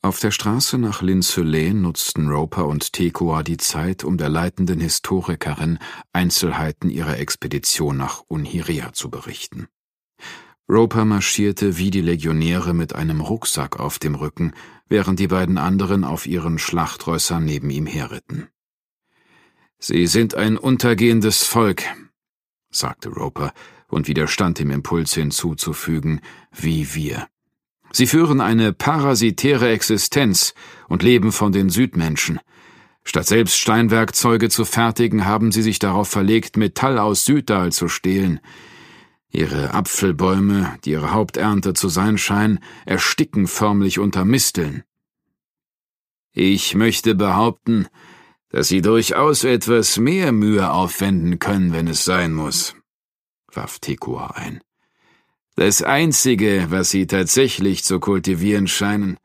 Auf der Straße nach Lin-Seulet nutzten Roper und Tekoa die Zeit, um der leitenden Historikerin Einzelheiten ihrer Expedition nach Unhirea zu berichten. Roper marschierte wie die Legionäre mit einem Rucksack auf dem Rücken, während die beiden anderen auf ihren Schlachtrössern neben ihm herritten. »Sie sind ein untergehendes Volk«, sagte Roper und widerstand dem Impuls hinzuzufügen, »wie wir. Sie führen eine parasitäre Existenz und leben von den Südmenschen. Statt selbst Steinwerkzeuge zu fertigen, haben sie sich darauf verlegt, Metall aus Südal zu stehlen. Ihre Apfelbäume, die ihre Haupternte zu sein scheinen, ersticken förmlich unter Misteln. Ich möchte behaupten, dass sie durchaus etwas mehr Mühe aufwenden können, wenn es sein muss«, warf Tekoa ein. »Das Einzige, was sie tatsächlich zu kultivieren scheinen,